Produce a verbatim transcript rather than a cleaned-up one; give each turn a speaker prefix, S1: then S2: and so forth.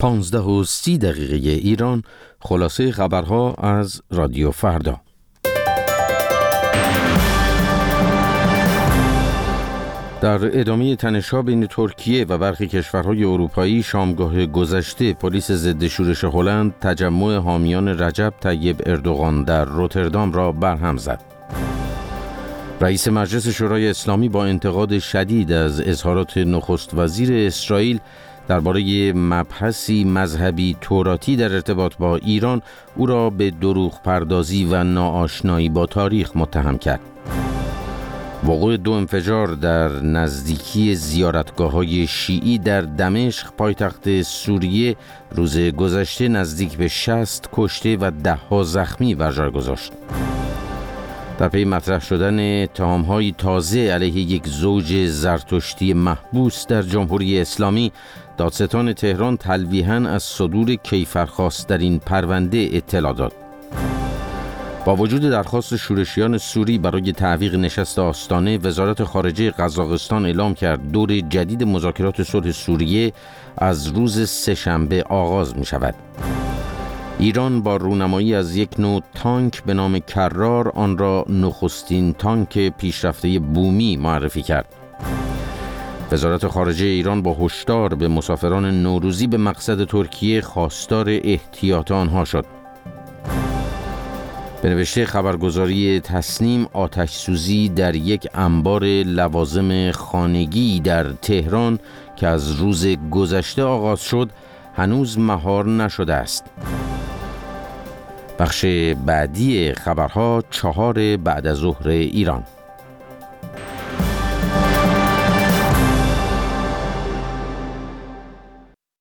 S1: پانزده و سی دقیقه ایران، خلاصه خبرها از رادیو فردا. در ادامه تنش‌ها بین ترکیه و برخی کشورهای اروپایی، شامگاه گذشته پلیس ضد شورش هلند تجمع حامیان رجب طیب اردوغان در روتردام را برهم زد. رئیس مجلس شورای اسلامی با انتقاد شدید از اظهارات نخست وزیر اسرائیل درباره مبحثی مذهبی توراتی در ارتباط با ایران، او را به دروغ پردازی و ناآشنایی با تاریخ متهم کرد. وقوع دو انفجار در نزدیکی زیارتگاه‌های شیعی در دمشق پایتخت سوریه روز گذشته نزدیک به شصت کشته و ده‌ها زخمی بر جای گذاشت. در پی مطرح شدن اتهام‌های تازه علیه یک زوج زرتشتی محبوس در جمهوری اسلامی، دادستان تهران تلویحاً از صدور کیفرخواست در این پرونده اطلاع داد. با وجود درخواست شورشیان سوری برای تعویق نشست آستانه، وزارت خارجه قزاقستان اعلام کرد دور جدید مذاکرات صلح سوریه از روز سه‌شنبه آغاز می شود. ایران با رونمایی از یک نوع تانک به نام کرار آن را نخستین تانک پیشرفته بومی معرفی کرد. وزارت خارجه ایران با هشدار به مسافران نوروزی به مقصد ترکیه خواستار احتیاط آنها شد. به نوشته خبرگزاری تسنیم، آتش سوزی در یک انبار لوازم خانگی در تهران که از روز گذشته آغاز شد هنوز مهار نشده است. بخش بعدی خبرها چهار بعد از ظهر ایران.